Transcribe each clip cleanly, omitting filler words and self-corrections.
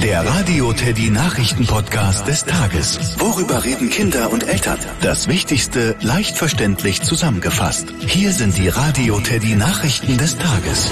Der Radio Teddy Nachrichten-Podcast des Tages. Worüber reden Kinder und Eltern? Das Wichtigste leicht verständlich zusammengefasst. Hier sind die Radio Teddy Nachrichten des Tages.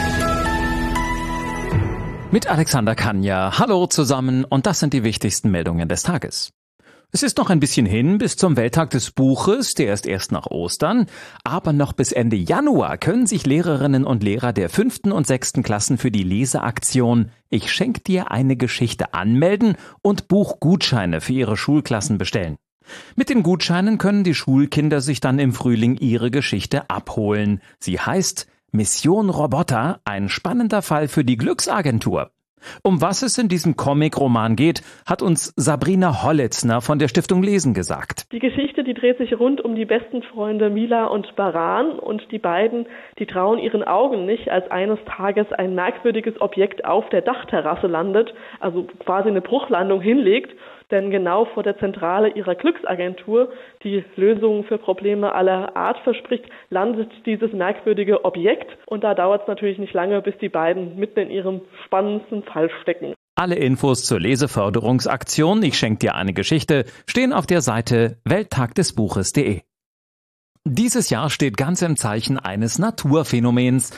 Mit Alexander Kanja. Hallo zusammen und das sind die wichtigsten Meldungen des Tages. Es ist noch ein bisschen hin bis zum Welttag des Buches, der ist erst nach Ostern, aber noch bis Ende Januar können sich Lehrerinnen und Lehrer der 5. und 6. Klassen für die Leseaktion Ich schenk dir eine Geschichte anmelden und Buchgutscheine für ihre Schulklassen bestellen. Mit den Gutscheinen können die Schulkinder sich dann im Frühling ihre Geschichte abholen. Sie heißt Mission Roboter, ein spannender Fall für die Glücksagentur. Um was es in diesem Comic-Roman geht, hat uns Sabrina Hollitzner von der Stiftung Lesen gesagt. Die Geschichte, die dreht sich rund um die besten Freunde Mila und Baran und die beiden, die trauen ihren Augen nicht, als eines Tages ein merkwürdiges Objekt auf der Dachterrasse landet, also quasi eine Bruchlandung hinlegt, denn genau vor der Zentrale ihrer Glücksagentur, die Lösungen für Probleme aller Art verspricht, landet dieses merkwürdige Objekt und da dauert es natürlich nicht lange, bis die beiden mitten in ihrem spannendsten Fall stecken. Alle Infos zur Leseförderungsaktion Ich schenk dir eine Geschichte stehen auf der Seite welttagdesbuches.de. Dieses Jahr steht ganz im Zeichen eines Naturphänomens.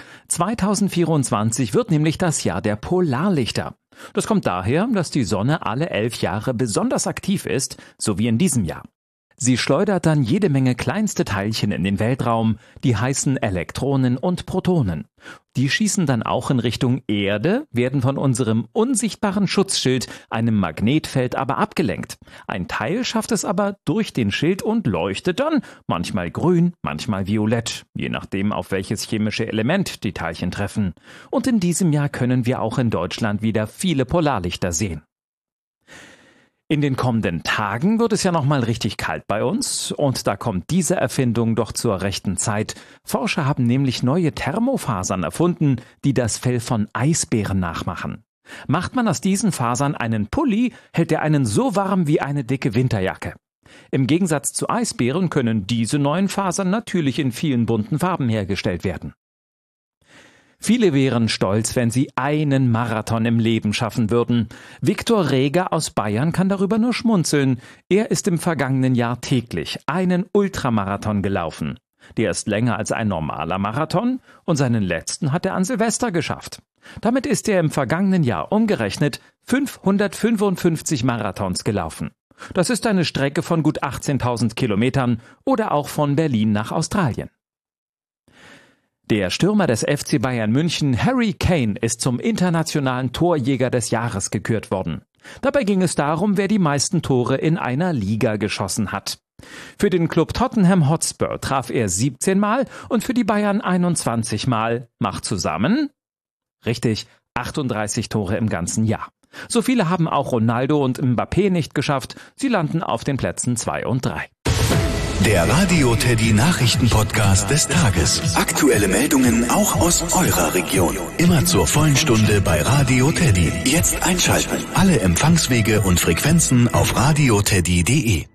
2024 wird nämlich das Jahr der Polarlichter. Das kommt daher, dass die Sonne alle 11 Jahre besonders aktiv ist, so wie in diesem Jahr. Sie schleudert dann jede Menge kleinste Teilchen in den Weltraum, die heißen Elektronen und Protonen. Die schießen dann auch in Richtung Erde, werden von unserem unsichtbaren Schutzschild, einem Magnetfeld, aber abgelenkt. Ein Teil schafft es aber durch den Schild und leuchtet dann, manchmal grün, manchmal violett, je nachdem auf welches chemische Element die Teilchen treffen. Und in diesem Jahr können wir auch in Deutschland wieder viele Polarlichter sehen. In den kommenden Tagen wird es ja nochmal richtig kalt bei uns und da kommt diese Erfindung doch zur rechten Zeit. Forscher haben nämlich neue Thermofasern erfunden, die das Fell von Eisbären nachmachen. Macht man aus diesen Fasern einen Pulli, hält er einen so warm wie eine dicke Winterjacke. Im Gegensatz zu Eisbären können diese neuen Fasern natürlich in vielen bunten Farben hergestellt werden. Viele wären stolz, wenn sie einen Marathon im Leben schaffen würden. Viktor Reger aus Bayern kann darüber nur schmunzeln. Er ist im vergangenen Jahr täglich einen Ultramarathon gelaufen. Der ist länger als ein normaler Marathon und seinen letzten hat er an Silvester geschafft. Damit ist er im vergangenen Jahr umgerechnet 555 Marathons gelaufen. Das ist eine Strecke von gut 18.000 Kilometern oder auch von Berlin nach Australien. Der Stürmer des FC Bayern München, Harry Kane, ist zum internationalen Torjäger des Jahres gekürt worden. Dabei ging es darum, wer die meisten Tore in einer Liga geschossen hat. Für den Club Tottenham Hotspur traf er 17 Mal und für die Bayern 21 Mal, macht zusammen, richtig, 38 Tore im ganzen Jahr. So viele haben auch Ronaldo und Mbappé nicht geschafft, sie landen auf den Plätzen 2 und 3. Der Radio Teddy Nachrichten-Podcast des Tages. Aktuelle Meldungen auch aus eurer Region. Immer zur vollen Stunde bei Radio Teddy. Jetzt einschalten. Alle Empfangswege und Frequenzen auf radioteddy.de.